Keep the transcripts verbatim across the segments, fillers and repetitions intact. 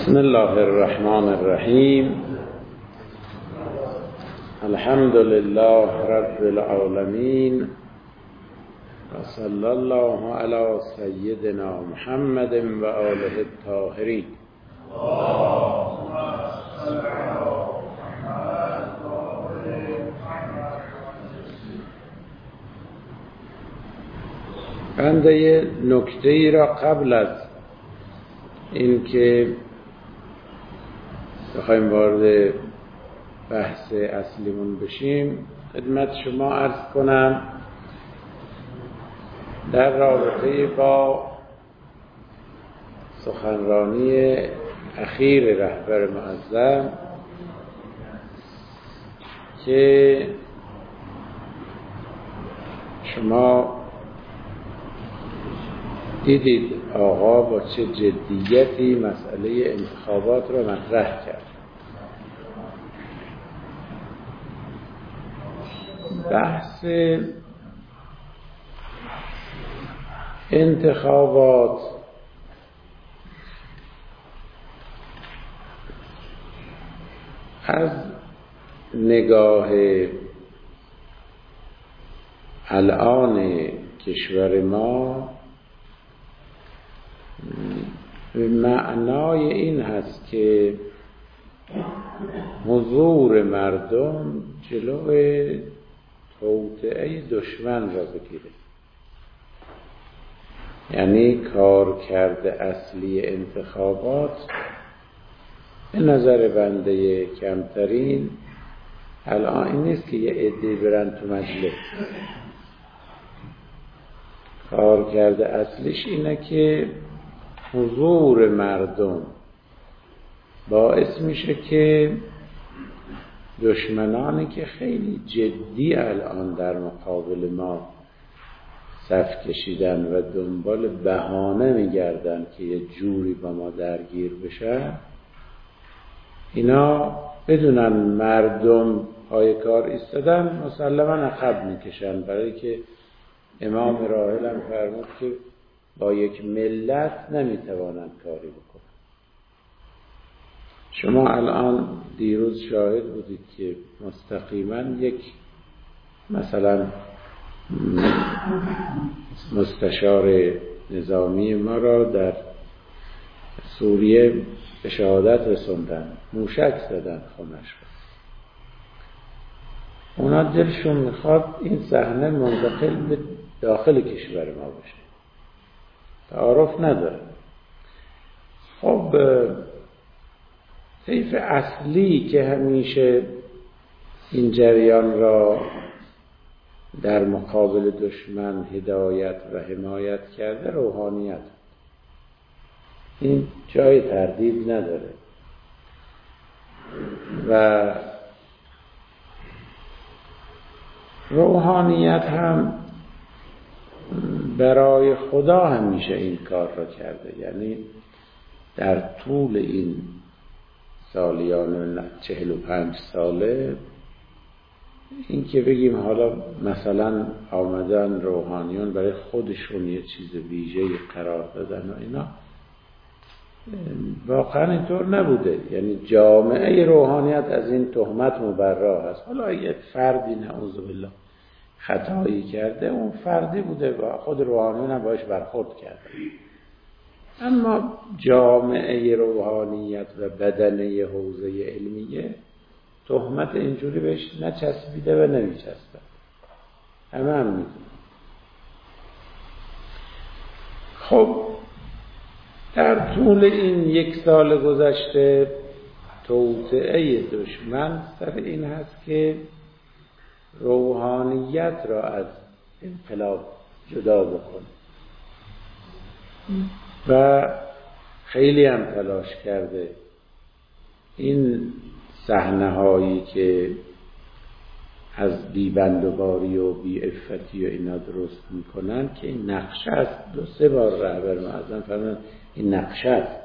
بسم الله الرحمن الرحیم. الحمد لله رب العالمین و صلی الله علی سیدنا محمد و آله الطاهرین. بنده یه نکته ای را قبل از این که بخوایم وارد بحث اصلیمون بشیم خدمت شما عرض کنم در رابطه با سخنرانی اخیر رهبر معظم که شما دیدید آقا با چه جدیتی مسئله انتخابات را مطرح کرد. بحث انتخابات از نگاه الان کشور ما به معنای این هست که حضور مردم جلوی توطئه دشمن را بگیره. یعنی کارکرد اصلی انتخابات به نظر بنده کمترین الان این نیست که یه عده برن تو مجلس. کارکرد اصلیش اینه که حضور مردم باعث میشه که دشمنانی که خیلی جدی الان در مقابل ما صف کشیدن و دنبال بهانه میگردن که یه جوری با ما درگیر بشن، اینا بدونن مردم پای کار ایستادن مسلما عقب میکشن، برای که امام راحل هم فرمود که با یک ملت نمیتوانند کاری بکنن. شما الان دیروز شاهد بودید که مستقیما یک مثلا مستشار نظامی ما را در سوریه به شهادت رسوندن، موشک زدن خونش را. اونا دلشون میخواد این صحنه منتقل به داخل کشور ما بشه، تعارف نداره. خب طیف اصلی که همیشه این جریان را در مقابل دشمن هدایت و حمایت کرده روحانیت، این جای تردید نداره و روحانیت هم برای خدا همیشه این کار را کرده. یعنی در طول این سالیان چهل و پنج ساله این که بگیم حالا مثلا آمدن روحانیون برای خودشون یه چیز ویژه‌ای قرار دادن و اینا، واقعا اینطور نبوده. یعنی جامعه روحانیت از این تهمت مبرا هست. حالا یه فردی نعوذ بالله خطایی کرده، اون فردی بوده و خود روحانیون هم باش برخورد کرده، اما جامعه روحانیت و بدنه حوزه علمیه تهمت اینجوری بهش نچسبیده و نمیچسبه. همه هم میدونن. خب در طول این یک سال گذشته توطئه دشمن سر این هست که روحانیت را از انقلاب جدا بکنه و خیلی هم تلاش کرده. این صحنه هایی که از بیبندوباری و بی‌عفتی و اینا درست میکنن که این نقشه است. دو سه بار رهبر معظم فرمودن این نقشه است.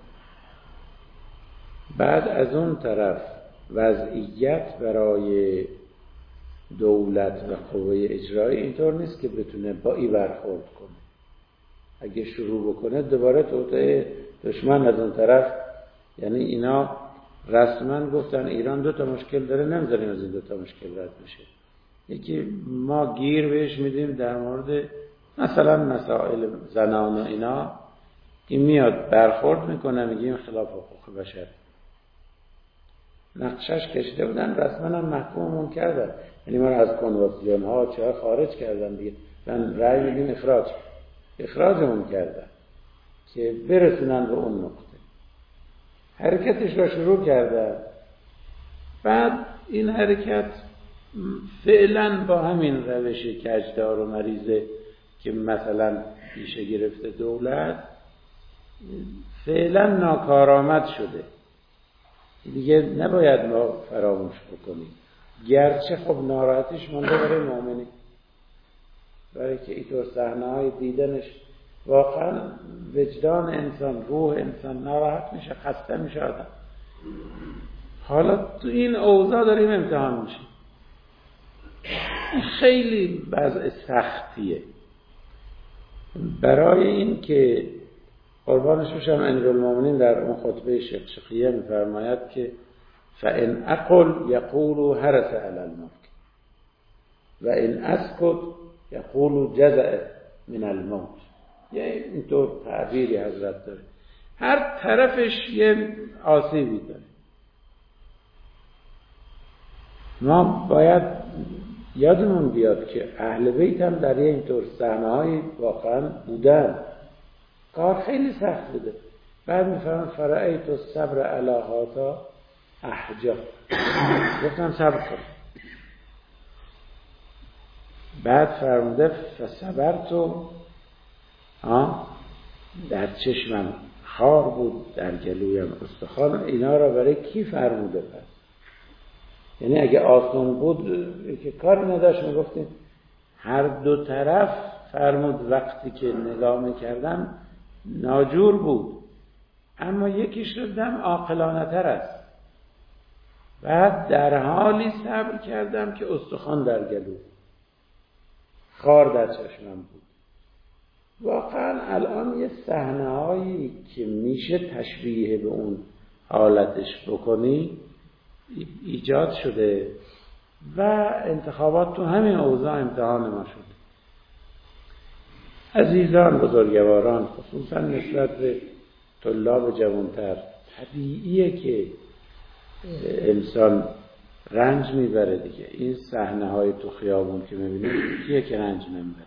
بعد از اون طرف وضعیت برای دولت و قوه اجرایی اینطور نیست که بتونه با این برخورد کنه. اگه شروع بکنه دوباره توطئه دشمن از اون طرف یعنی اینا رسما گفتن ایران دو تا مشکل داره، نمیذاریم از این دو تا مشکل رد بشه. یکی ما گیر بهش میدیم در مورد مثلا مسائل زنان و اینا، این میاد برخورد میکنه میگیم خلاف حقوق بشر. نقشش کشیده بودن، رسما هم محکوممون کردن، یعنی ما رو از کنوانسیون ها چه خارج کردن دیگه. من رأی میدیم اخراج اخراجمون کردن که برسونن به اون نقطه. حرکتش را شروع کردن. بعد این حرکت فعلا با همین روش کجدار و مریضه که مثلا پیشه گرفته دولت، فعلا ناکارآمد شده. دیگه نباید ما فراموش بکنیم، گرچه خب ناراحتیش مونده برای مؤمنین، برای که اینطور صحنه‌های دیدنش واقعا وجدان انسان، روح انسان ناراحت میشه، خسته میشه آدم. حالا تو این اوضاع داریم امتحان میشیم. خیلی وضع سختیه. برای این که قربانش بشم امیرالمومنین در اون خطبه شقشقیه میفرماید که فَإِنْ أَقُلْ يَقُولُ هَرَسَ عَلَى الْمُلْكِ وَإِنْ أَسْكُتْ يَقُولُ جَزَعَ مِنَ الْمَوْتِ. یعنی اینطور تعبیری حضرت داره، هر طرفش یه آسیبی داره. ما باید یادمون بیاد که اهل بیت هم در اینطور صحنه‌های واقعا بودن، کار خیلی سخت بوده. بعد میفرمان فرأیت الصبر علی هذا احجا، گفتم صبر کن. بعد فرموده فصبرتو، ها در چشمم خار بود، در گلویم استخوان. اینا را برای کی فرموده؟ پس یعنی اگه آسان بود که کاری نداشت میگفتیم هر دو طرف فرمود. وقتی که نگاه میکردم ناجور بود، اما یکیش رو دم عاقلانه تر است. بعد در حالی صبر کردم که استخوان در گلو، خار در چشمم بود. واقعا الان یه صحنه‌هایی که میشه تشبیه به اون حالتش بکنی ایجاد شده و انتخابات تو همین اوضاع امتحان ما شد. عزیزان بزرگواران، خصوصا نسبت به طلاب جوانتر، طبیعیه که انسان رنج میبره دیگه. این صحنه های تو خیابون که میبینیم کیه که رنج نمیبره؟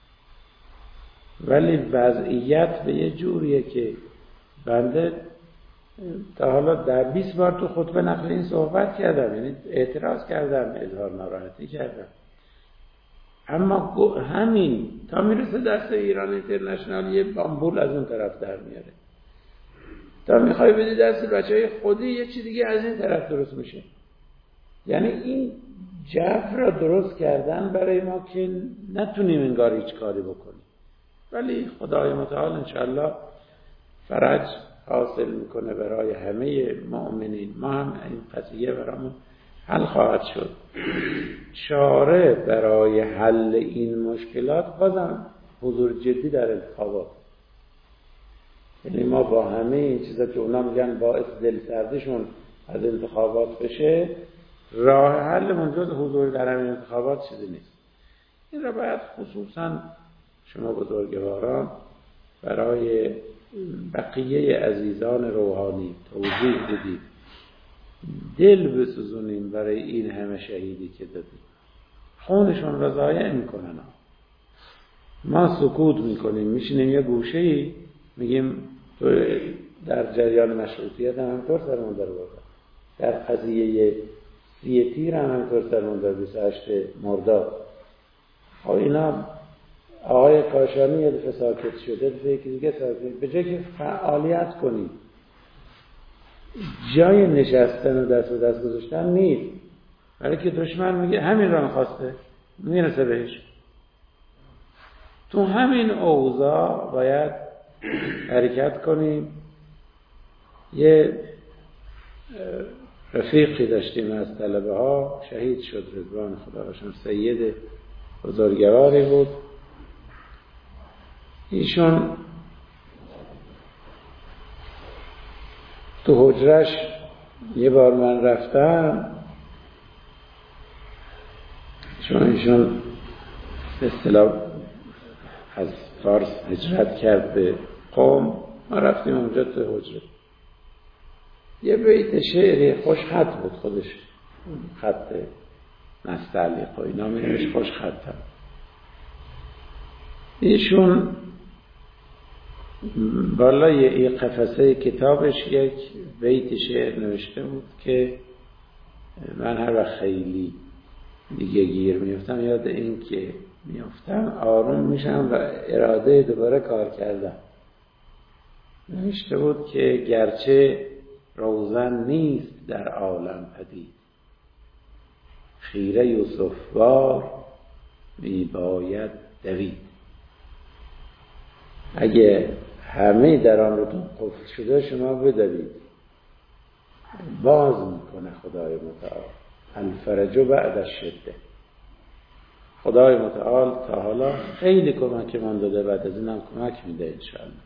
ولی وضعیت به یه جوریه که بنده تا حالا در بیست بار تو خطبه نقل این صحبت کردم، یعنی اعتراض کردم، اظهار ناراحتی کردم، اما همین تا میرسه دست ایران اینترنشنال یه بامبول از اون طرف در میاره، تا میخوای بدی دست بچهای خودی یه چی دیگه از این طرف درست میشه. یعنی این جو را درست کردن برای ما که نتونیم انگار هیچ کاری بکنیم، ولی خدای متعال انشاءالله فرج حاصل میکنه برای همه مؤمنین. ما هم این قضیه برامون حل خواهد شد. چاره برای حل این مشکلات بازم حضور جدی در انتخابات. یعنی ما با همه این چیزا که اونا میگن باعث دلسردیشون از انتخابات بشه، راه حل منجز حضور در همین انتخابات چیزی نیست. این را باید خصوصا شما بزرگواران برای بقیه عزیزان روحانی توضیح بدید، دل بسوزونیم برای این همه شهیدی که دادیم. خونشون را ضایع میکنن، ما سکوت میکنیم، میشینیم یه گوشه‌ای میگیم تو در جریان مشروطیت هم همطور سرمون در بردن، در قضیه سی تیر هم همطور سرمون در بیست و هشت مرداد. خب اینا آقای کاشانی یه دفعه ساکت شده، دفعه یکی دیگه ساکت، به جای که فعالیت کنید، جای نشستن و دست و دست گذاشتن نیست. برای که دشمن میگه همین را میخواسته، میرسه بهش. تو همین اوضاع باید حرکت کنیم. یه رفیقی داشتیم از طلبه ها، شهید شد رضوان خدا باشن، سید بزرگواری بود. ایشون تو حجرش یه بار من رفتم، چون ایشون به اصطلاح از فارس هجرت کرد به قم، ما رفتیم اونجا تو حجره. یه بیت شعری خوش خط بود، خودش خط نستعلیق و اینا می‌نوشت، خوش خطم. ایشون بالای این قفسه کتابش یک بیت شعر نوشته بود که من هر وقت خیلی دیگه گیر میفتم یاد این که میفتم آروم میشم و اراده دوباره کار کردم. نوشته بود که گرچه روزن نیست در عالم پدید، خیره یوسفوار می باید دوید. اگه همه در آن رو قفل شده شما بدوید، باز میکنه خدای متعال. الفرج بعد الشده. خدای متعال تا حالا خیلی کمک من داده، بعد از اینم کمک میده انشاءالله.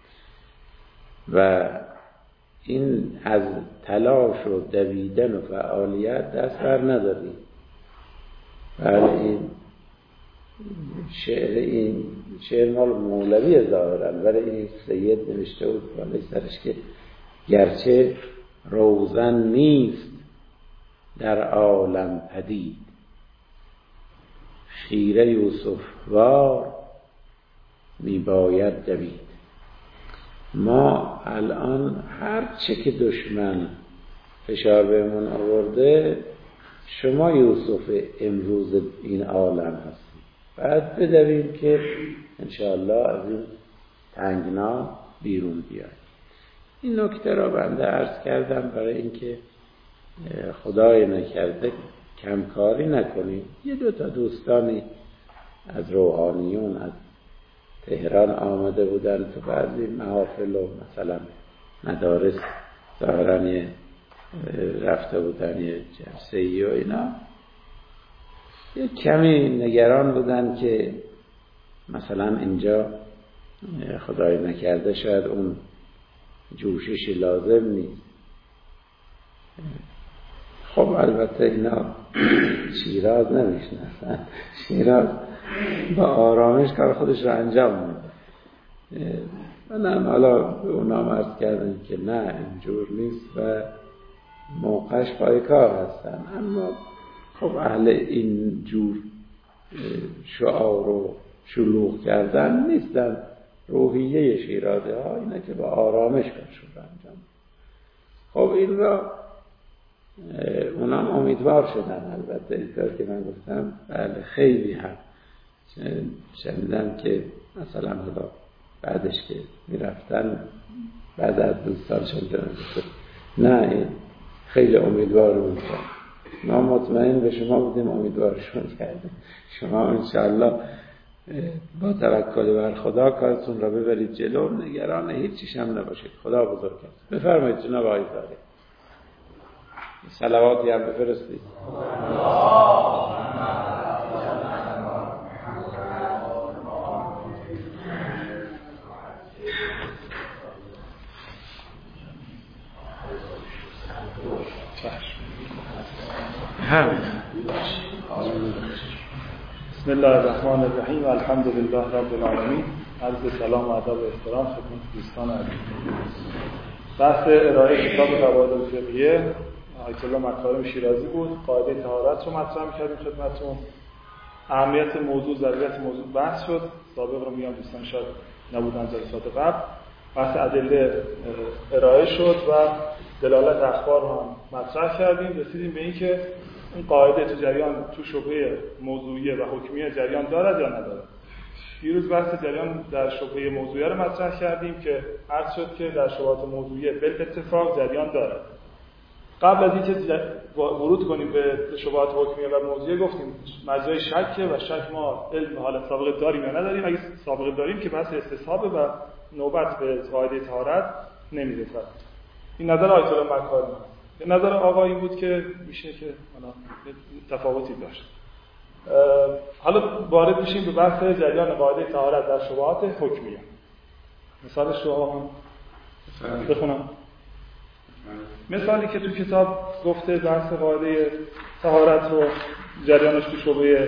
و این از تلاش و دویدن و فعالیت دست بر نداریم. بله این شعر این شعر مال مولوی ظاهرا، ولی این سید نوشته بود بالای سرش که گرچه روزن نیست در عالم پدید، خیره یوسفوار می باید دوید. ما الان هر چه که دشمن فشار بهمون آورده، شما یوسف امروز این عالم هستید. بعد بدویم که انشاءالله از این تنگنا بیرون بیاید. این نکته را بنده عرض کردم برای اینکه خدای نکرده کمکاری نکنیم. یه دو تا دوستانی از روحانیون از تهران آمده بودن تو بعضی محافل و مثلا مدارس ظاهراً رفته بودن یه جلسه‌ای و اینا، یه کمی نگران بودن که مثلا اینجا خدای نکرده شاید اون جوششی لازم نیست. خب البته اینا شیراز نمیشناسن، شیراز با آرامش کار خودش رو انجام میده. منم حالا به اونا عرض کردم که نه اینجور نیست و موقعش پای کار هستن، اما خب اهل این جور شعار و شلوغ کردن نیستن. روحیه شیرازی ها اینه که با آرامش کارشون رو انجام. خب این را اونام امیدوار شدن. البته اینطور که من گفتم بله خیلی هم شنیدم که مثلا حالا بعدش که میرفتن بعد از دوستان شنیدن نه خیلی امیدوار بودن. ما مطمئن به شما بودیم، امیدوارشون کردیم. شما انشاءالله با توکل بر خدا کارتون را ببرید جلو، نگران هیچیش هم نباشید. خدا بزرگ است. بفرمایید جناب آقای زاده صلواتی هم بفرستید. بسم الله الرحمن الرحیم و الحمد لله رب العالمین. عرض سلام و ادب و احترام خدمت دوستان عزیز. بحث ارائه کتاب قواعد الفقهیه آیت الله مکارم شیرازی بود. قاعده طهارت رو مطرح کردیم خدمتتون. اهمیت موضوع، ضرورت موضوع بحث شد. سابق رو میگم دوستان شاید نبودن جلسات قبل. بحث ادله ارائه شد و دلالت اخبار رو هم مطرح کردیم. رسیدیم به این که این قاعده تو جریان تو شبهه موضوعیه و حکمیه جریان دارد یا ندارد. دیروز بحث جریان در شبهه موضوعیه رو مطرح کردیم که عرض شد که در شبهات موضوعیه بالاتفاق جریان دارد. قبل از اینکه ورود کنیم به شبهات حکمیه و موضوعیه گفتیم مجرای شکه و شک ما علم حالت سابقه داریم یا نداریم. اگه سابقه داریم که بحث استصحابه و نوبت به قاعده طهارت نمیرسد. این نظر آیت الله مکارم است. به نظر آقا این بود که میشه که تفاوتی داشت. حالا وارد میشیم به بحث جریان قاعده طهارت در شبهات حکمیه. مثالش رو آقا بخونم. مثالی که تو کتاب گفته درس قاعده طهارت رو جریانش تو شعبه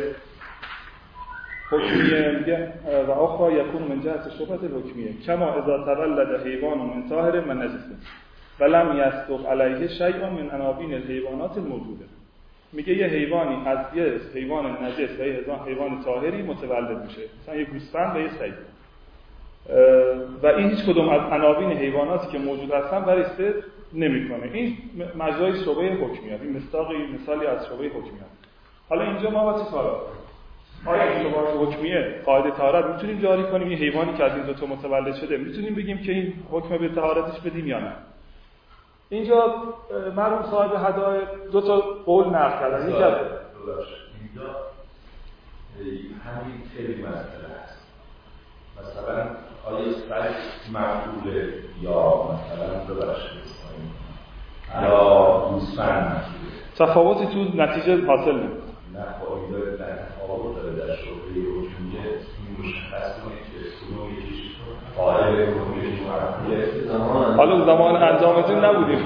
حکمیه میگه و آخر یکون من جهت شبهه الحکمیه کما اذا تولد حیوان من طاهر من نجس ولم یصدق علیه شیء من عناوین الحیوانات الموجوده. میگه یه حیوانی از یه حیوان نجس و یه حیوان طاهری متولد میشه، مثلا یه گوسفند و یه سگ، و این هیچ کدوم از عناوین حیواناتی که موجود هستن برای صدق نمیکنه. این مجرای شعبه حکمیه، این مصداقی مثالی از شعبه حکمیه. حالا اینجا ما با چه کارا؟ آیا این شعبه حکمیه قاعده طهارت میتونیم جاری کنیم؟ این حیوانی که از این دو تا متولد شده میتونیم بگیم که این حکم به طهارتش بدیم یا نه؟ اینجا مرحوم صاحب هدایق دو تا قول نقل کردن. یکی از اینجا همین سری مسئله هست. مثلا آیا سگ مقبوله یا مثلا ببخشید یا گوسفند مقبوله؟ تفاوتی تو نتیجه حاصل نمیشه. نه خواهیده در تفاوت داره در شعبه حکمیه این مشخص کنید که کدوم یکیش قائل کدوم یکیش مقبوله. حالا زمان انجامتون نبودیم.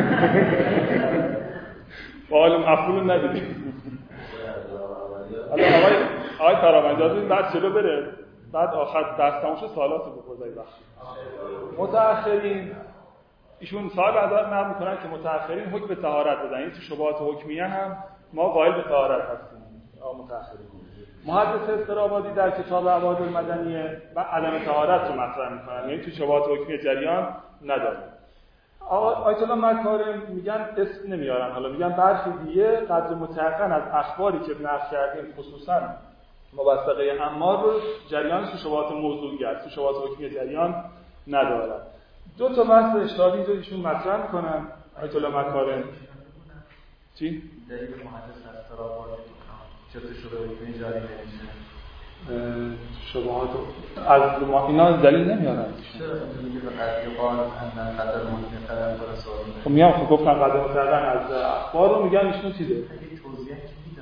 قائل مقبول ندیدیم. حالا آقای آقای فرامنجازی بعد جلو بره، بعد آخر درس تموم شد سوالات رو بپرسید. بخشید متأخرین ایشون صاحب هدایق نقل میکنن که متأخرین حکم به طهارت بدن. این تو شبهات حکمیه هم ما قائل به طهارت هستیم. متأخرین محدث استرابادی در کتاب عواد المدنیه و عدم طهارت رو مطرح میکنن، یعنی تو شبهات حکمیه جریان نداره. آیت الله مکارم میگن اسم نمیارن، حالا میگن برخی دیگه قدر متيقن از اخباری که نقل کردیم خصوصا مبسطه عمار رو جریانش تو شبهات موضوعی است، تو شبهات حکمیه جریان نداره. دو تا بحث اشتراکی اینجا ایشون مطرح میکنن آیت الله مکارم. چی؟ دلیل محدث استرابادی چطور شده حکمی جاری نمیشه؟ شبهات از ما اینا دلیل نمیارن. چرا میگه به قضیه قال ان قدر ممکن قدر پر سوال؟ خب میام خب گفتن قدر کردن از اخبار رو میگن ایشون چیزه؟ اگه توضیح میدم.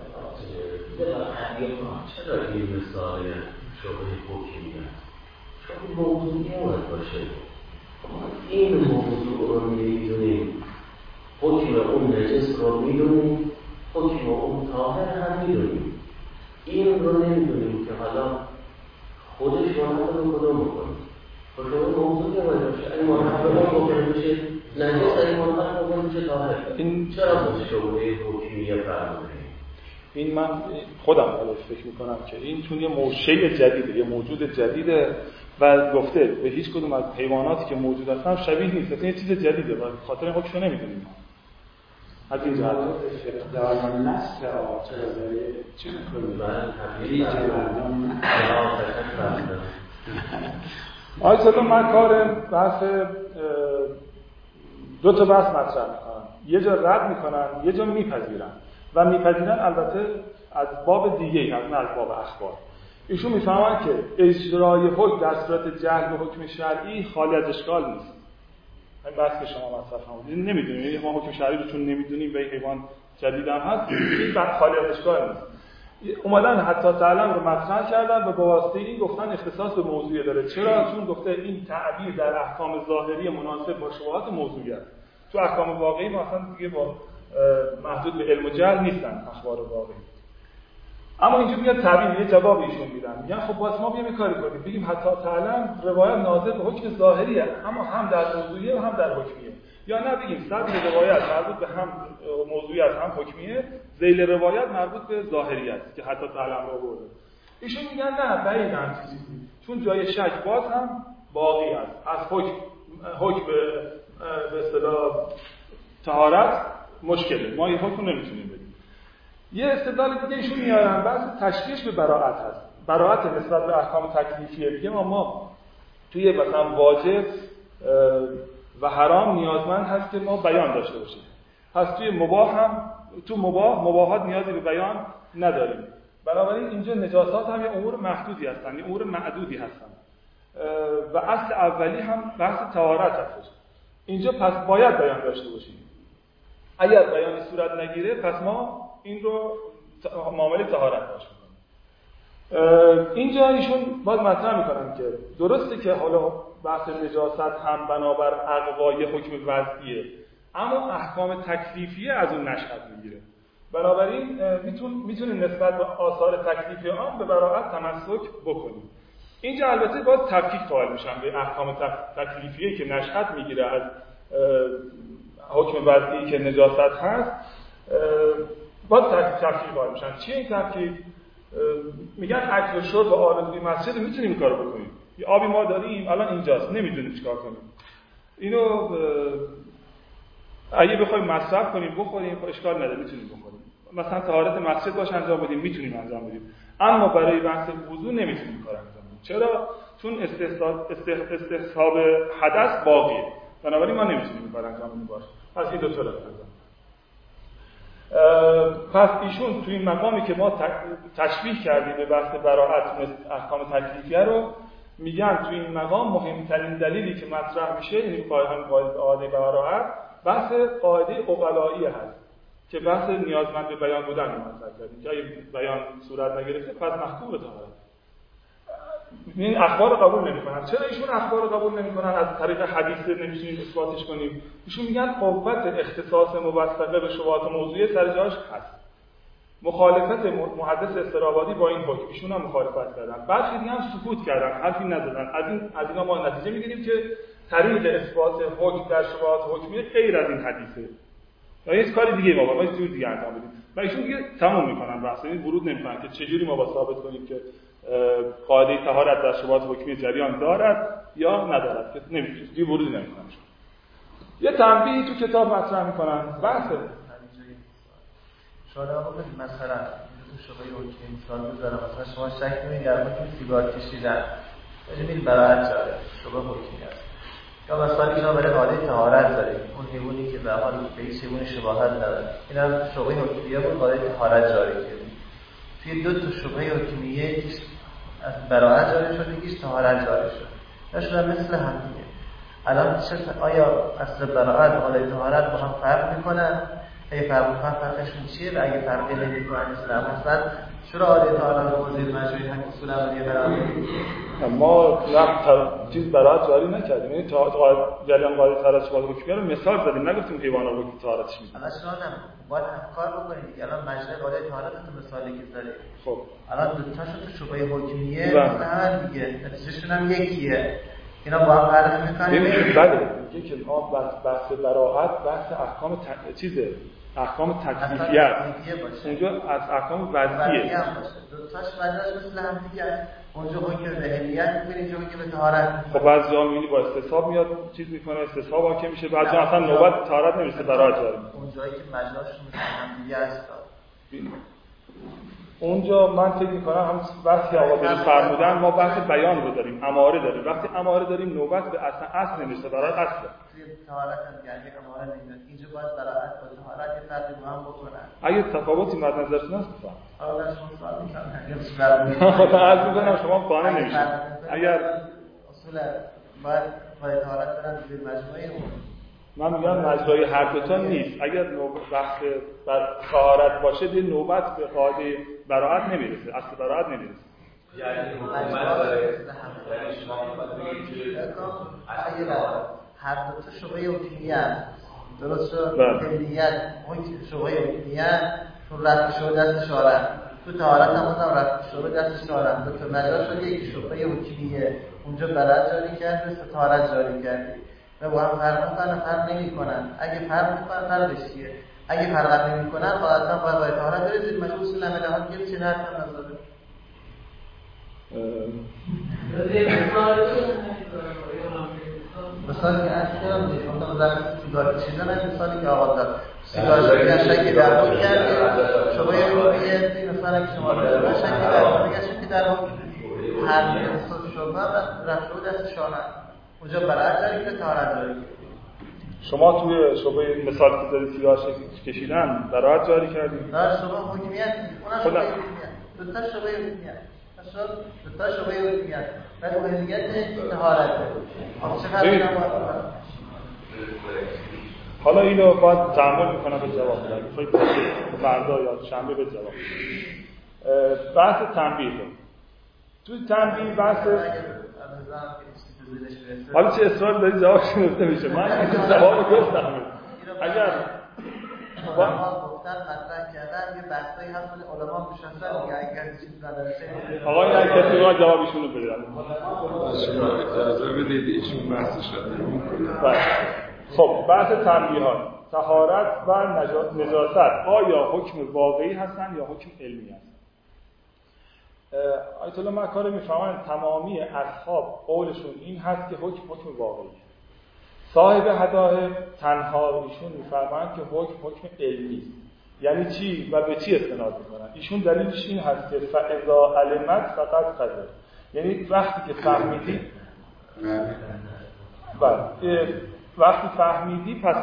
چرا این مثال شبهه حکمی است؟ شبهه موضوعی باید باشه. این موضوع رو میدونیم، حکم اون نجس رو میدونیم، حکم اون طاهر هم میدونیم. این رو نمیدونیم که حالا خودش منحصر به کدوم بکنیم. خب شما موضوعی باید باشه. اگه منحصر به اون بکنیم میشه نجس، اگه منحصر به اون میشه طاهر. این چرا خود شبهه حکمیه فرمودیم؟ این من خودم حالا فکر میکنم که این چون یه موشی جدیده، یه موجود جدیده و گفته به هیچ کدوم از حیواناتی که موجود هستن شبیه نیست، اصلا یه چیز جدیده و خاطر این حکمشو نمیدونیم. از این جهت در نسل آچه داره چه میکنیم؟ تبدیلی جوانان آیت الله مکارم بحث دو تا بحث مطرح میکنن، یه جا رد میکنن یه جا میپذیرن و میپذیرن البته از باب دیگه از نه از باب اخبار. ایشون میفهمن که اجرای حکم در صورت جهل به حکم شرعی خالی از اشکال نیست. این بحث که شما مطرح فرمودید نمیدونیم، یعنی ما حکم شرعی رو چون نمیدونیم به حیوان جدید هم هست، این بحث خالی از اشکال نیست. اومدن حتی تعلم رو مطرح کردن و با واسطه این گفتن اختصاص به موضوعی داره. چرا؟ چون گفته این تعبیر در احکام ظاهری مناسب با شبهات موضوعی است. تو احکام واقعی ما اصلا دیگه با محدود به علم و جهل نیستن اخبار واقعی. اما اینجا میاد تعبیر یه جواب ایشون میدن، میگن خب باز ما بیایم کاری کنیم، بگیم حتی تعلم روایت ناظر به حکم ظاهریه اما هم در موضوعیه و هم در حکمیه، یا نه بگیم صدر روایت مربوط به هم موضوعی است هم حکمیه، ذیل روایت مربوط به ظاهری است که حتی تعلم رو برده. ایشون میگن نه بعید هم چیزی، چون جای شک باز هم باقی است. از حکم حکم به اصطلاح طهارت مشکله، ما این حکم نمیتونیم بدیم. یه استدلال دیگه ایشون میارن بحث تشریح به براءت هست. براءت نسبت به احکام تکلیفیه. میگه ما ما توی مثلا واجب و حرام نیازمند هست که ما بیان داشته باشیم. پس توی مباح هم تو مباح مباحات نیازی به بیان نداریم. بنابراین اینجا نجاسات هم یه امور محدودی هستن، یه امور معدودی هستن. و اصل اولی هم بحث طهارت هست. اینجا پس باید بیان داشته باشیم. اگر بیان صورت نگیره پس ما این رو معامله طهارت باشه کنیم. اینجا ایشون باز مطرح میکنن که درسته که حالا بحث نجاست هم بنابر اقوای حکم وضعیه، اما احکام تکلیفیه از اون نشأت میگیره. بنابراین میتون میتونیم نسبت به آثار تکلیفی آن به براءت تمسک بکنیم. اینجا البته باز تفکیک قائل میشن به احکام تکلیفیه که نشأت میگیره از حکم وضعی که نجاست هست، باز تفکیک قائل میشن. چیه این تفکیک؟ میگن اکل و شرب و آرزوی مسجد میتونیم این کارو بکنیم. یه آبی ما داریم الان اینجاست، نمیدونیم چیکار کنیم. اینو اگه بخوایم مصرف کنیم بخوریم خب اشکال نداره، میتونیم بخوریم. مثلا طهارت مسجد باشه انجام بدیم، میتونیم انجام بدیم. اما برای بحث وضو نمیتونیم کار انجام بدیم. چرا؟ چون استصحاب استصحاب حدث باقیه. بنابراین ما نمیتونیم کار انجام بدیم باشه. پس این دو تا رو پس ایشون توی این مقامی که ما تشبیه کردیم به بحث براءت احکام تکلیفیه رو میگن توی این مقام مهمترین دلیلی که مطرح میشه، یعنی قاعده براءت بحث قاعده عقلایی هست که بحث نیازمند به بیان بودن رو مطرح کردیم که اگه بیان صورت نگرفته پس محکوم به طهارت. این اخبار قبول نمی‌کنن. چرا ایشون اخبار قبول نمی‌کنن؟ از طریق حدیث نمی‌تونیم اثباتش کنیم. ایشون میگن قوت اختصاص موثقه به شبهات موضوعی سر جاش هست. مخالفت محدث استرابادی با این حکم ایشون هم مخالفت کردن. بعضی دیگه هم سکوت کردن، حرفی نزدن. از این از اینا ما نتیجه می‌گیریم که طریق اثبات حکم در شبهات حکمی غیر از این حدیثه. و یه کاری دیگه ما باید جور دیگه انجام بدیم. و ایشون دیگه تموم می‌کنن بحث، این ورود نمی‌کنن که چجوری ما با ثابت کنیم که قاعده طهارت در شبهات حکمی جریان دارد یا ندارد، که نمی‌تونه دیگه ورود نمی‌کنن. یه تنبیهی تو کتاب مطرح می‌کنن بحث شاید بگید مثلا تو شبهه حکمی مثال بزنم، مثلا شما شک کنید در حکم سیگار کشیدن ببینید براءت داره، شبهه حکمی است. یا مثلا اینا برای قاعده طهارت داره، اون حیوانی که به حال به هیچ حیوانی شباهت نداره، اینا شبهه حکمیه بود، قاعده طهارت جاری کرد. توی دو تا شبهه حکمیه یکیش از براءت جاری شد، یکیش طهارت جاری شد. نشون مثل هم دیگه. الان چه آیا اصل براءت و قاعده طهارت با هم فرق میکنن؟ اگه فرق میکنن فرقشون چیه؟ و اگه فرقی نمیکنن اسلام مثلا چرا قاعده طهارت رو موضوع مجموعی حق اصول عملی براءت؟ ما نه چیز براءت جاری نکردیم. یعنی تا جریان قاعده طهارت شبهات حکمیه رو مثال زدیم، نگفتیم حیونا رو که طهارتش میدن. الان شما هم باید کار بکنید دیگه. الان مجموعه قاعده طهارت تو مثالی که زدید. خب الان دو تاشو تو شبهه حکمیه مثلا دیگه نتیجهشون هم یکیه. اینا با هم فرق میکنن. بله میگه که ما بحث براءت بحث احکام ت... چیزه احکام تکلیفیه است. اونجا از احکام وضعیه. دو تاش وضعش مثل هم دیگه. اونجا حکم به هلیت میگیره، اینجا حکم به طهارت. خب بعضی جا میبینی با استصحاب میاد چیز میکنه، استصحاب حاکم میشه، بعضی جا اصلا نوبت طهارت نمیشه، براءت جاری میشه. اونجایی که مجازشون مثل هم دیگه است. اونجا من فکر می‌کنم هم وقتی آقا داری فرمودن ما بحث بیان رو داریم، اماره داریم. وقتی اماره داریم نوبت به اصلا اصل نمیشه، براءت اصله. توی طهارت هم یعنی اماره نمیاد. اینجا باید براءت با طهارت یه فرقی با هم بکنن. اگه تفاوتی مد نظرتون هست بفرمایید. حالا شما سوال می‌کنم. خب عرض می‌کنم شما قانع نمیشید. اگر اصولا باید با طهارت برن به مجموعه اون. من میگم مجرای هر دو تا نیست. اگر بحث بر طهارت باشه دیگه نوبت به قاعده براءت نمیرسه، اصل براءت نمیرسه. یعنی حکومت داره یعنی شما میگید که هر دو تا شبهه حکمیه درست شد؟ هلیت اون شبهه حکمیه چون رفع شده دست شارع، تو طهارت هم اونم رفع شده دست شارع، دو تا مجال شد یک شبهه حکمیه اونجا براءت جاری کرد، مثل طهارت جاری کرد. و با هم فرق میکنن، فرق نمیکنن. اگه فرق میکنن فرقش چیه؟ اگه فرق نمیکنن غالبا باید باید طهارت برید مشروع اصول عمل هم که چه حرف هم نزده. مثالی که اصلا نیست. اون در سیگار کشیدن است، مثالی که آغاز داد. سیگار کشیدن شکی در حکم کرده. شما یه رویه مثلا که شما دارید شکی در حکم شکی در حکم هر نصف شما رفته دست شانه. اونجا براءت جاری کرده، طهارت جاری کرده. شما توی شبهه مثال که دارید سیگار کشیدن براءت جاری کردید؟ در شبهه حکمیت اونم شبهه حکمیت. دو تا شبهه حکمیت. اصلا دو تا شبهه حکمیت. بعد حکمیت طهارت. چه فرقی داره؟ حالا اینو باید تحمل میکنم به جواب بدم. خیلی فردا یا شنبه به جواب. بحث تنبیه. توی تنبیه بحث حالا چه اصرار داری جوابش گفته میشه؟ من این جواب گفتم. اگر علما گفتن مطرح کردن یه بحثایی هست ولی علما نشستن دیگه اگر چیز نداره آقا این کسی رو جوابشون رو بدن. اجازه بدید ایشون بحثش رو میکنه. خب بحث تنبیهات، طهارت و نجاست آیا حکم واقعی هستن یا حکم علمی هستن؟ آیت الله مکارم میفهمن تمامی اصحاب قولشون این هست که حکم حکم واقعی. صاحب هدایق تنها ایشون میفرمایند که حکم حکم علمی است. یعنی چی و به چی استناد میکنن؟ ایشون دلیلش این هست که فاذا علمت فقط قدر، یعنی وقتی که فهمیدی بله وقتی فهمیدی پس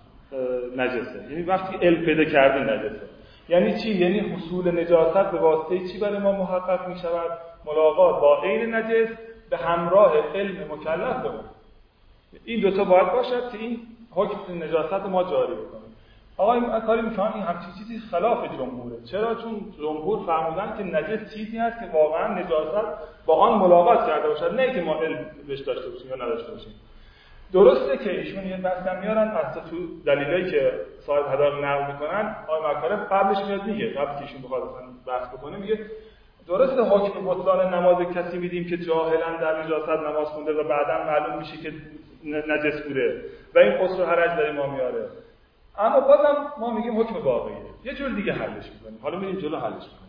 نجسه، یعنی وقتی علم پیدا کردی نجسه. یعنی چی؟ یعنی حصول نجاست به واسطه چی برای ما محقق می شود؟ ملاقات با عین نجس به همراه علم مکلف به اون. این دوتا باید باشد که این حکم نجاست ما جاری بکنه. آقا این کاری میکنن این همچین چیزی خلاف جمهوره. چرا؟ چون جمهور فرمودن که نجس چیزی هست که واقعا نجاست با آن ملاقات کرده باشد، نه که ما علم بهش داشته باشیم یا نداشته باشیم. درسته که ایشون یه بحثم میارن اصلا تو دلیلایی که صاحب هدایق نقل میکنن آقای مکارم قبلش میاد میگه، قبل که ایشون بخواد بحث بکنه میگه درسته حکم بطلان نماز کسی میدیم که جاهلا در نجاست نماز خونده و بعدا معلوم میشه که نجس بوده و این قصر و حرج برای ما میاره، اما بازم ما میگیم حکم واقعیه، یه جور دیگه حلش میکنیم. حالا میریم جلو حلش میکنیم.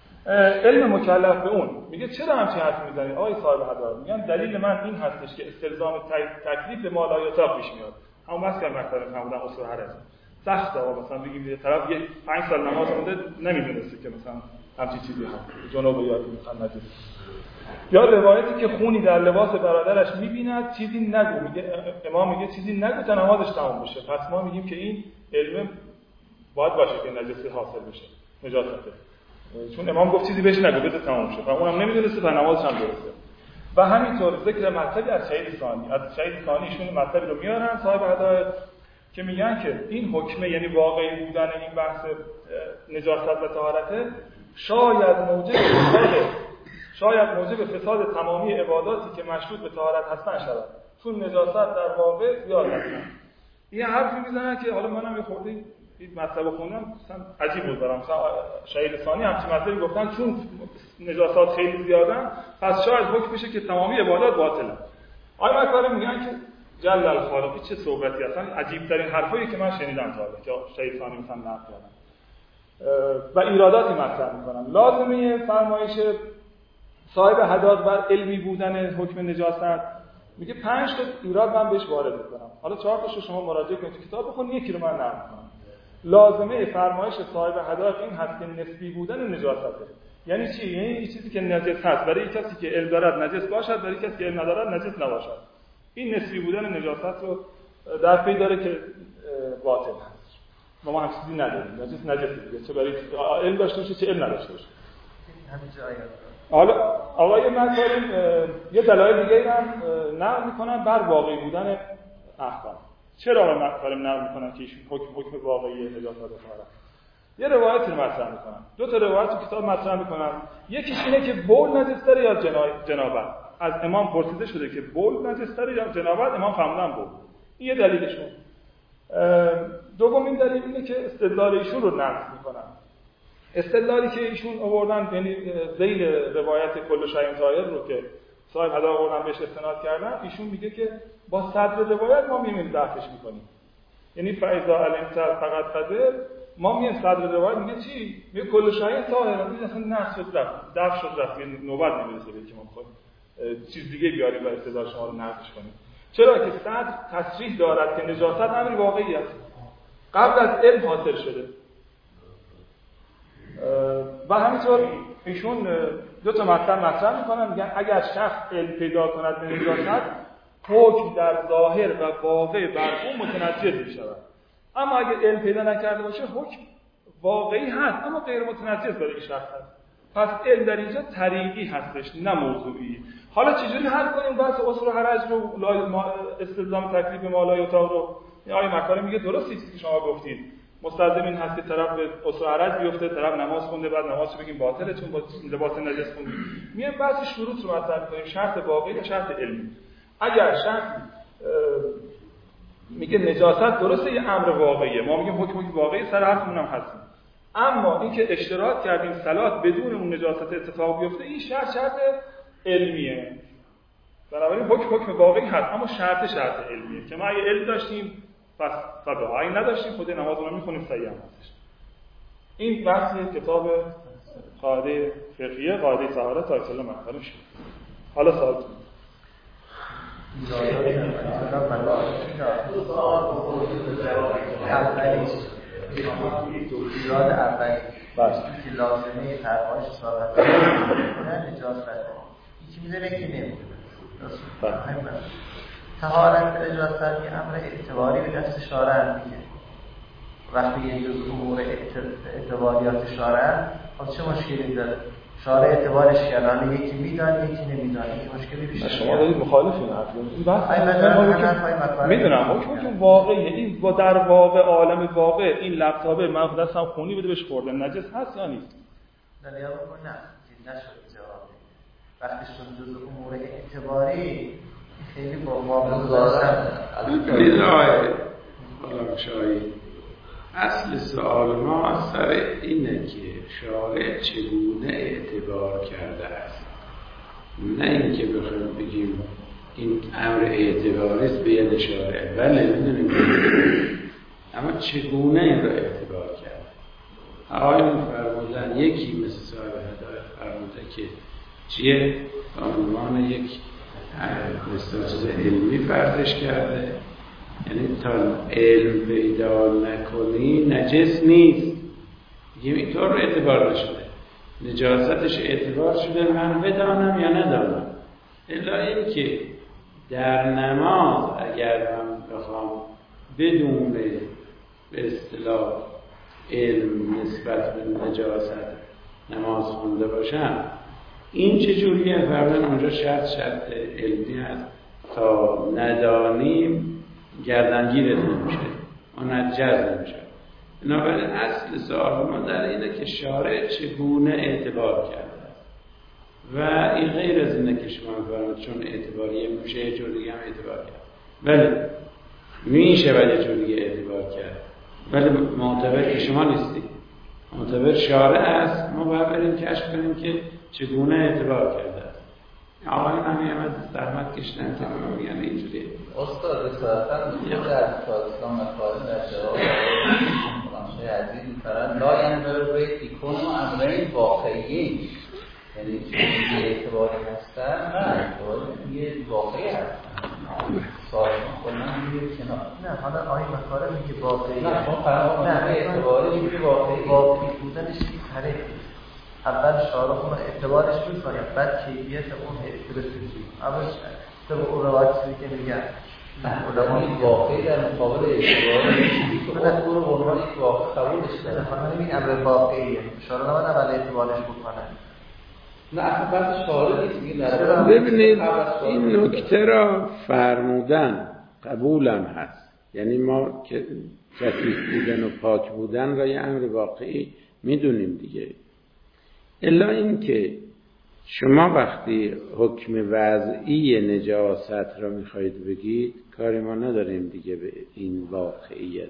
علم مکلف به اون میگه چرا همچین حرفی میزنید آقای صاحب هدایق؟ میگن دلیل من این هستش که استلزام تکلیف به ما لا یطاق پیش میاد. همون بس که مثلا فهمیدن اصول حرج سخته. آقا مثلا بگیم یه طرف یه پنج سال نماز خونده نمیدونسته که مثلا همچین چیزی هست، جناب یا مثلا نجس، یا روایتی که خونی در لباس برادرش میبیند چیزی نگو، میگه امام میگه چیزی نگو تا نمازش تمام بشه. پس ما میگیم که این علم باید باشه که نجسی حاصل بشه، نجاسته، چون امام گفت چیزی بهش نگو بذار تمام شه، و اونم نمیدونسته و نمازش هم درسته. و همینطور ذکر مطلبی از شهید ثانی، از شهید ثانی ایشون مطلبی رو میارن صاحب هدایق که میگن که این حکمه یعنی واقعی بودن این بحث نجاست و طهارت شاید موجب فساد شاید موجب فساد تمامی عباداتی که مشروط به طهارت هستن شود، چون نجاست در واقع زیاد هستن. این حرفی میزنن که حالا منم یه خورده این مطلب خوندم مثلا عجیب بود برام. مثلا شهید ثانی همچین مطلبی گفتن چون نجاسات خیلی زیادن پس شاید حکم بشه که تمامی عبادات باطلن. آیا مکارم میگن که جل الخالق چه صحبتی هستن، عجیب ترین حرفایی که من شنیدم تا حالا که شهید ثانی مثلا نقل کردن و ایراداتی مطرح میکنن. لازمه فرمایش صاحب هدایق بر علمی بودن حکم نجاست میگه پنج تا ایراد من بهش وارد میکنم، حالا چهار تاشو شما مراجعه کنید تو کتاب بخونید، یکی رو من نقل میکنم. لازمه فرمایش صاحب هدایق این هست که نسبی بودن نجاسته. یعنی چی؟ یعنی این چیزی که نجس هست برای کسی که علم دارد نجس باشد، برای کسی که علم ندارد نجس نباشد. این نسبی بودن نجاست رو در پی داره که باطل هست. ما هم چیزی نداریم، نجس نجس دیگه، چه برای علم داشته باشه چه علم نداشته باشه. حالا آقای مکارم یه دلایل دیگه هم نقل میکنن بر واقعی بودن احکام. چرا آقای مکارم نقل میکنن که ایشون حکم حکم واقعی نجاست داره؟ یه روایت رو مطرح میکنن، دو تا روایت تو کتاب مطرح میکنن. یکیش اینه که بول نجس داره یا جنابت. از امام پرسیده شده که بول نجس داره یا جنابت، امام فرمودن بول. این یه دلیلشون. دومین دلیل اینه که استدلال ایشون رو نقض میکنن. استدلالی که ایشون آوردن یعنی ذیل روایت کل شیء طاهر رو که صاحب هدایق آوردن بهش استناد کردن، ایشون میگه که با صدر روایت ما میمیم دفعش میکنیم. یعنی فاذا علمت فقط قدر ما میایم صدر روایت میگه چی؟ میگه کل شیء طاهر، میگه اصلا نقص شد رفت، دفع شد رفت، یعنی نوبت نمیرسه که ما بخوایم چیز دیگه بیاریم و استدلال شما رو نقضش کنیم. چرا که صدر تصریح دارد که نجاست امر واقعی است، قبل از علم حاصل شده. و همینطور ایشون دو تا مطلب مطرح میکنن، میگن اگر شخص علم پیدا کند به نجاست حکم در ظاهر و واقع بر اون متنجس میشود، اما اگر علم پیدا نکرده باشه حکم واقعی هست اما غیر متنجس برای این شخص هست. پس علم در اینجا طریقی هستش نه موضوعی. حالا چجوری حل کنیم بحث اصول حرج رو، استلزام تکلیف ما لا یطاق رو؟ آقای مکارم میگه درست چیزی که شما گفتید، مستلزم این هست که طرف به اصول حرج بیفته، طرف نماز خونده بعد نمازش بگیم باطله چون با لباس نجس خونده. میایم بحث شروط رو مطرح کنیم، شرط واقعی و شرط علمی. اگر شرط میگه نجاست درسته یه امر واقعیه، ما میگیم حکم واقعی سر حرفمون هم هستیم، اما اینکه اشتراط کردیم صلات بدون اون نجاست اتفاق بیفته این شرط شرط علمیه. بنابراین حکم حکم واقعی هست اما شرط شرط علمیه که ما اگه علم داشتیم پس فبها، اگه نداشتیم خود نمازمون رو میخونیم صحیح هم هستش. این بحث کتاب قاعده فقهیه قاعده طهارت آیت الله مطلب شد. حالا سوال ایراد اولی که لازمه پرواش صحبت کنن نجاست یکی میدونه که نمیدونه طهارت به نجاست یه امر اعتباری به دست شارع میگه. وقتی یه جز امور اعتباریات شارع خب چه مشکلی داره؟ شارع اعتبارش کردن یکی میدونه یکی نمیدونه یه مشکلی پیش نمیاد. شما دارید مخالفین این بحث میدونم حکم که واقعیه این با در واقع عالم واقع این لپتاپ من دستم خونی بده بهش خورده نجس هست یا نیست؟ نه یا بکن نه نشد جواب. وقتی شد جز امور اعتباری خیلی با ما دارن میدونم حالا شاید اصل سوال ما سر اینه که شارع چگونه اعتبار کرده است، نه اینکه بخوایم بگیم این امر اعتباری است به ید شارع. بله میدونیم اما چگونه این را اعتبار کرده. آقایون فرمودن یکی مثل صاحب هدایت فرموده که چیه به عنوان یک مثل چیز علمی فردش کرده، یعنی تا علم پیدا نکنی نجس نیست. یه اینطور رو اعتبار نشده، نجاستش اعتبار شده من بدانم یا ندانم. الا این که در نماز اگر من بخوام بدون به اصطلاح علم نسبت به نجاست نماز خونده باشم این چجوریه؟ فرمودن اونجا شرط شرط علمی هست تا ندانیم گردنگیرت نمیشه منجز نمیشه. بنابراین اصل سوال ما در اینه که شارع چگونه اعتبار کرده و این غیر از اینه که شما فرمود چون اعتباریه میشه یه جور دیگه هم اعتبار کرد. ولی میشه ولی یه جور دیگه اعتبار کرد، ولی معتبر که شما نیستی، معتبر شارع است. ما باید بریم کشف کنیم که چگونه اعتبار کرده. آقایون هم یه مد زحمت کشتن که ما میگن اینجوری. استاد رسالتاً میگه در اسلام مطالب در جواب خانمشه عزیز میفرد لا ینظر به ایکون و امرین واقعیه، یعنی چیزی اعتباری هستن نه اعتباری یه واقعی هستن ساعت کنن میگه کنار. نه حالا آقای مطالب میگه واقعی نه شما فرمان نه اعتباری میگه واقعی واقعی بودنش این طریق اول شارع اون اعتبارش می‌کنه بعد کیفیت اون اعتبارش اول طبق اون روایتی که میگن علما واقعی در مقابل اعتباری که اون رو به عنوان یک واقع قبولش داره. خانم این امر واقعیه شارع نباید اول اعتبارش بکنه. نه اصلا بحث شارع نیست میگه در ببینید این نکته را فرمودن قبولم هست، یعنی ما که کثیف بودن و پاک بودن را یه امر واقعی میدونیم دیگه. الا این که شما وقتی حکم وضعی نجاست را میخواید بگید کاری ما نداریم دیگه به این واقعیت.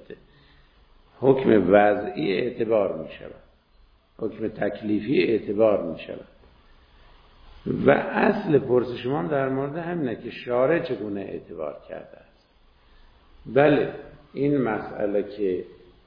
حکم وضعی اعتبار میشود، حکم تکلیفی اعتبار میشود و اصل پرسش شما در مورد همینه که شارع چگونه اعتبار کرده است. بله این مسئله که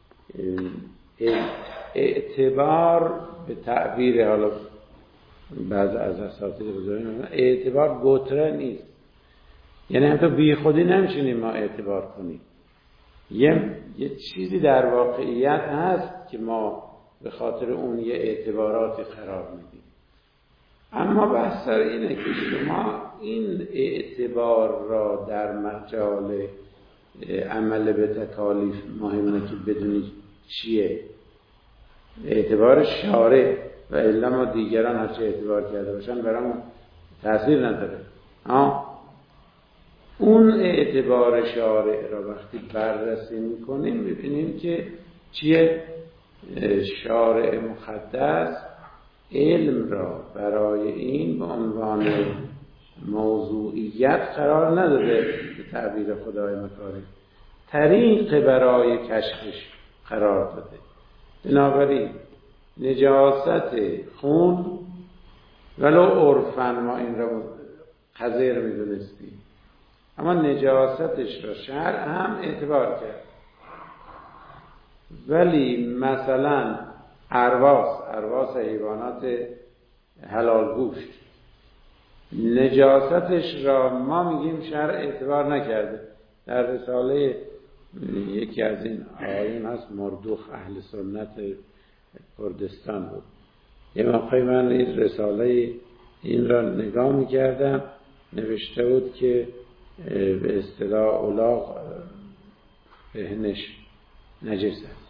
اعتبار به تعبیر حالا بعض از اساتید بزرگان اعتبار گتره نیست، یعنی هم تو بی خودی نمیشینیم ما اعتبار کنیم. یه, یه چیزی در واقعیت هست که ما به خاطر اون یه اعتباراتی قرار میدیم. اما بحث سر اینه که شما این اعتبار را در مجال عمل به تکالیف مهمه که بدونید چیه اعتبار شارع و الا ما دیگران هرچه اعتبار کرده باشن برامون تأثیر نداره. آه. اون اعتبار شارع را وقتی بررسی میکنیم میبینیم که چیه؟ شارع مقدس علم را برای این به عنوان موضوعیت قرار نداده به تعبیر خدای مکارم، طریق برای کشفش قرار داده. بنابراین نجاست خون ولو عرفاً ما این را قذر می‌دونستیم، اما نجاستش را شرع هم اعتبار کرد. ولی مثلا ارواس ارواس حیوانات حلال گوشت، نجاستش را ما میگیم شرع اعتبار نکرده. در رساله یکی از این آیون هست، مردوخ اهل سنت کردستان بود، یه موقعی من این رساله این را نگاه میکردم، نوشته بود که به اصطلاح الاغ بهنش نجس است.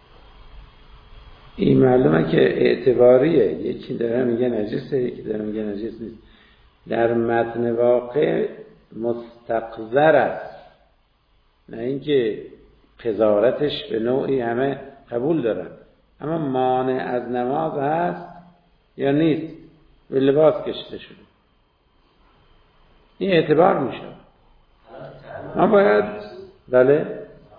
این معلومه که اعتباریه، یکی داره میگه نجسه، یکی داره میگه نجس نیست. در متن واقع مستقذر است، نه اینکه قذارتش به نوعی همه قبول دارن، اما مانع از نماز هست یا نیست؟ به لباس کشته شده، این اعتبار میشه. ما باید بله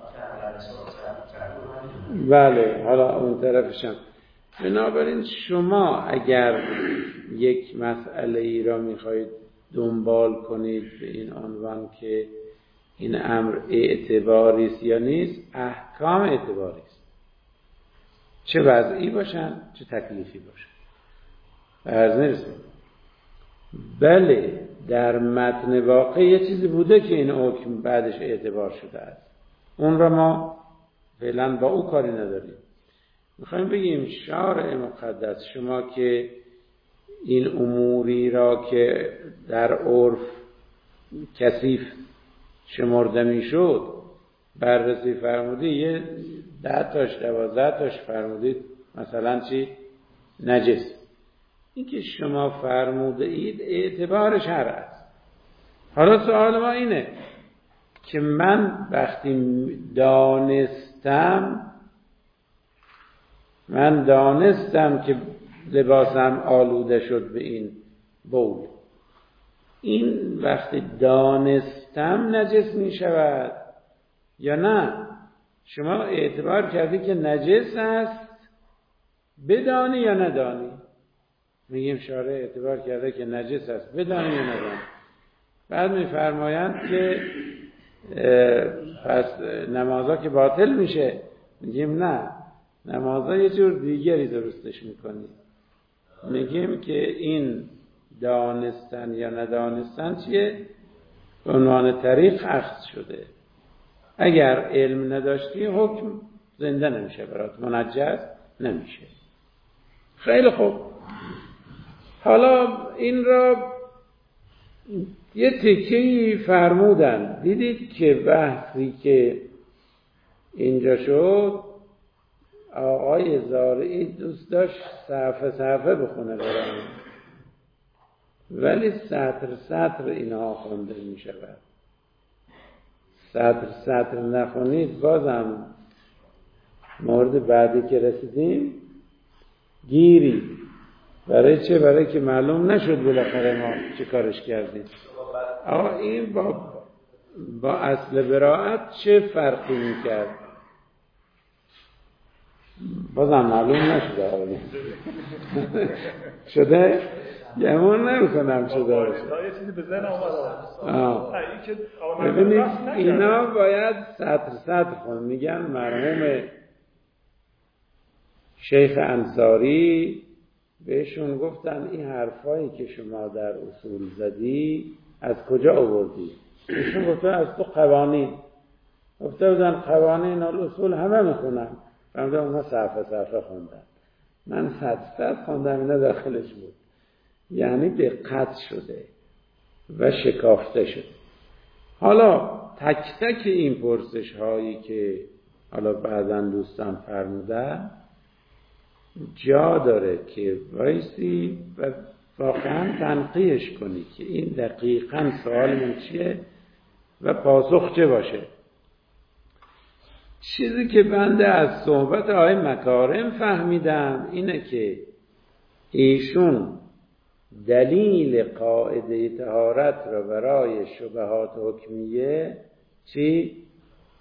بله حالا اون طرفشم. بنابراین شما اگر یک مسئله ای را میخواهید دنبال کنید به این عنوان که این امر اعتباری است یا نیست، احکام اعتباری است، چه وضعی باشن چه تکلیفی باشن، به عرض نرسید. بله در متن واقع یه چیزی بوده که این حکم بعدش اعتبار شده است، اون را ما فعلا با او کاری نداریم. میخوایم بگیم شارع مقدس شما که این اموری را که در عرف کثیف شمرده میشد بررسی فرمودی، یه ده تاش دوازده تاش فرمودید مثلا چی؟ نجس. این که شما فرموده اید اعتبار شرع است. حالا سوال ما اینه که من وقتی دانستم من دانستم که لباسم آلوده شد به این بول، این وقتی دانستم نجس می شود یا نه؟ شما اعتبار کردی که نجس است بدانی یا ندانی؟ میگیم شارع اعتبار کرده که نجس است بدانی یا ندانی. بعد میفرمایند که پس نمازا که باطل میشه. میگیم نه، نمازا یه جور دیگری درستش میکنی. میگیم که این دانستن یا ندانستن چیه؟ به عنوان طریق اخذ شده. اگر علم نداشتی حکم زنده نمیشه برات، منجز نمیشه. خیلی خوب، حالا این را یه تکه‌ای فرمودن. دیدید که بحثی که اینجا شد آقای زارعی دوست داشت صفحه صفحه بخونه برام، ولی سطر سطر اینها خونده می شود. سطر سطر نخونید بازم مورد بعدی که رسیدیم گیری. برای چه؟ برای که معلوم نشد بالاخره ما چه کارش کردیم. آقا این با با اصل براءت چه فرقی میکرد؟ بازم معلوم نشده. آقا شده؟ گمون نمیکنم شده باشه. یه چیزی به ذهن اومد. ببینید اینا باید سطر سطر خون. میگن مرحوم شیخ انصاری بهشون گفتن این حرفایی که شما در اصول زدی از کجا آوردی؟ ایشون گفتن از تو قوانین. گفته بودن قوانین الاصول همه میخونن. فرمودن اونها صفحه صفحه خوندن. من صد صد خوندم، اینا داخلش بود. یعنی دقت شده و شکافته شده. حالا تک تک این پرسش هایی که حالا بعضا دوستان فرمودن جا داره که وایسی و واقعا تنقیحش کنی که این دقیقاً سوال من چیه و پاسخ چه باشه. چیزی که بنده از صحبت آقای مکارم فهمیدم اینه که ایشون دلیل قاعده طهارت را برای شبهات حکمیه چی؟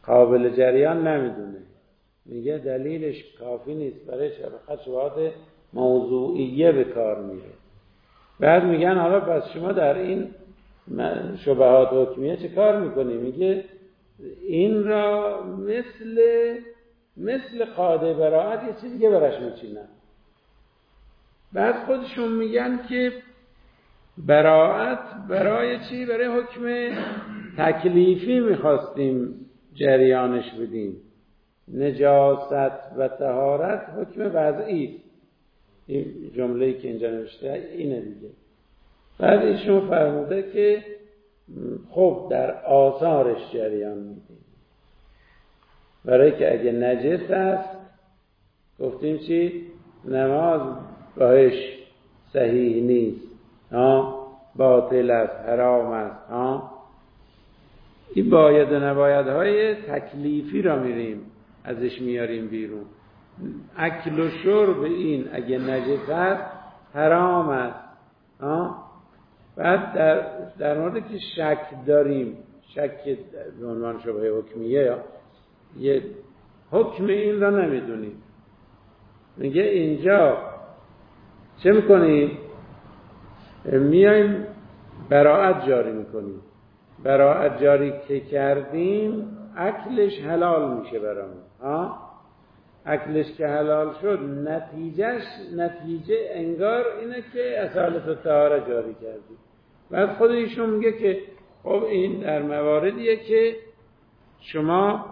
قابل جریان نمیدونه، میگه دلیلش کافی نیست، برای شبهات موضوعیه به کار میره. بعد میگن حالا پس شما در این شبهات حکمیه چه کار میکنی؟ میگه این را مثل مثل قاعده براءت یه چیز دیگه براش میچینن. بعد خودشون میگن که براءت برای چی؟ برای حکم تکلیفی میخواستیم جریانش بدیم. نجاست و طهارت حکم وضعی. این جمله‌ای که اینجا نوشته اینه دیگه. بعد ایشون فرموده که خب در آثارش جریان میدیم، برای که اگه نجس است گفتیم چی؟ نماز باش صحیح نیست، ها باطل است، حرام است، ها این باید و نبایدهای تکلیفی را میریم ازش میاریم بیرون. اکل و شرب این اگه نجس است حرام است، ها بعد در در مورد که شک داریم، شک به عنوان شبهه حکمیه، یا یه حکم این را نمیدونیم، میگه اینجا چه میکنیم؟ میایم براءت جاری میکنیم. براءت جاری که کردیم اکلش حلال میشه برامون، ها اکلش که حلال شد نتیجهش نتیجه انگار اینه که اصالت و طهارت جاری کردیم. بعد خود ایشون میگه که خب این در مواردیه که شما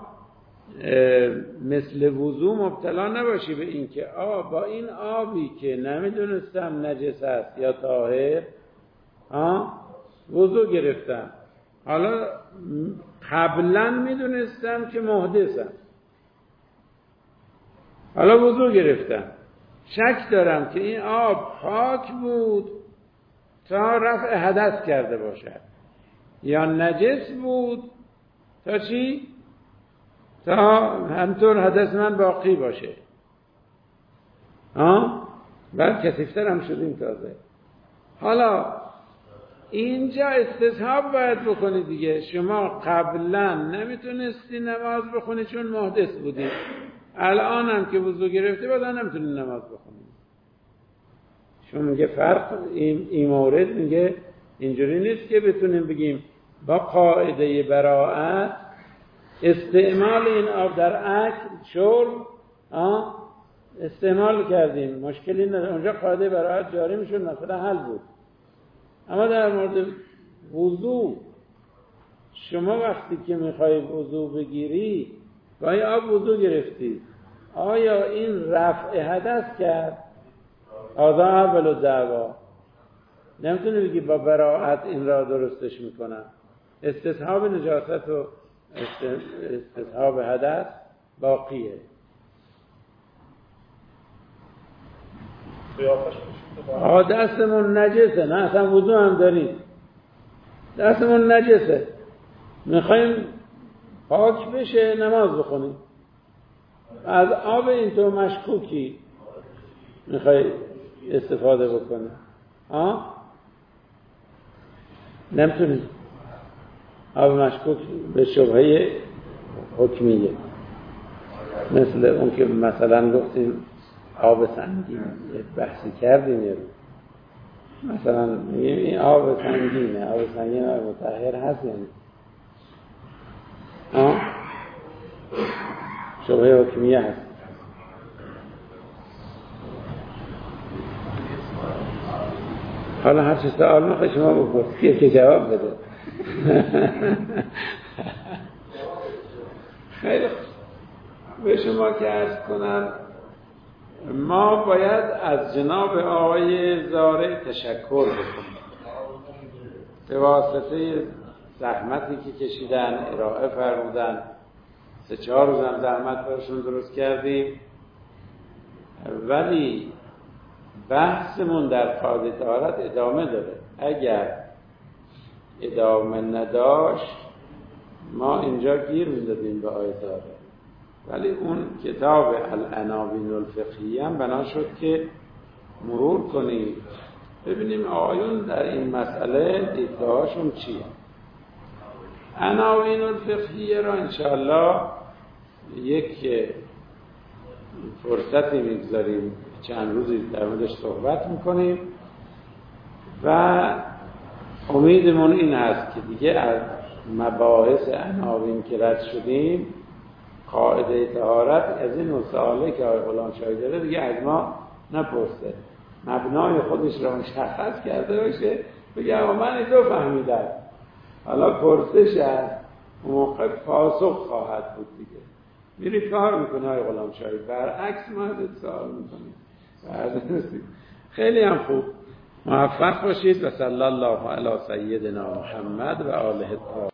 مثل وضو مبتلا نباشی به این که آب با این آبی که نمیدونستم نجس است یا طاهر ها وضو گرفتم، حالا قبلا میدونستم که محدثم، حالا وضو گرفتم، شک دارم که این آب پاک بود تا رفع حدث کرده باشد یا نجس بود تا چی؟ تا همطور حدث من باقی باشه. ها بعد کثیفتر هم شدیم تازه. حالا اینجا استصحاب باید بکنی دیگه. شما قبلا نمیتونستی نماز بخونی چون محدث بودی، الان هم که وضو گرفتی بعد نمیتونی نماز بخونی. شما میگه فرق این, این مورد میگه اینجوری نیست که بتونیم بگیم با قاعده براءت استعمال این آب در اکل شرب استعمال کردیم، مشکلی نداره، اونجا قاعده براءت جاری میشد، مثلا حل بود. اما در مورد وضو شما وقتی که میخوای وضو بگیری با این آب وضو گرفتی، آیا این رفع حدث کرد؟ هذا اول الدعوا. نمیتونی بگی با براءت این را درستش میکنم. استصحاب نجاست و استصحاب حدث باقیه. آه دستمون نجسه، نه اصلا وضو هم داریم، دستمون نجسه، میخوایم پاک بشه نماز بخونیم، از آب این تو مشکوکی میخوای استفاده بکنه، ها نمیتونی. آب مشکوک به شبهه حکمیه، مثل اون که مثلا گفتیم آب سنگین، یه بحثی کردیم یه رو مثلا این آب سنگینه، آب سنگین آب مطهر هست یعنی آه شبهه حکمیه هست. حالا هر چه سوال میخوای شما بپرسی که جواب بده. خیلی به شما که عرض کنم ما باید از جناب آقای زارع تشکر بکنیم به واسطه زحمتی که کشیدن، ارائه فرمودن، سه چهار روزم زحمت برشون درست کردیم، ولی بحثمون در قاعده طهارت ادامه داره. اگر ادامه نداشت ما اینجا گیر میدادیم به آیات، ولی اون کتاب العناوین الفقهیه هم بنا شد که مرور کنیم ببینیم آقایون در این مسئله دیدگاهاشون چیه. عناوین الفقهیه را انشاءالله یک فرصتی میگذاریم، چند روزی در موردش صحبت میکنیم و امیدمون این است که دیگه از مباحث عناوین که رد شدیم، قاعده طهارت از این مسائلی که آقای غلامشاهی داره دیگه از ما نپرسه، مبنای خودش را مشخص کرده باشه، بگه اما من این دو فهمیدم، حالا پرسش از موقع پاسخ خواهد بود دیگه. میری کار میکنه آقای غلامشاهی، برعکس ما ازت سوال میکنیم. خیلی هم خوب، موفق باشید و صلی الله علی سیدنا محمد و آله الطاهرین.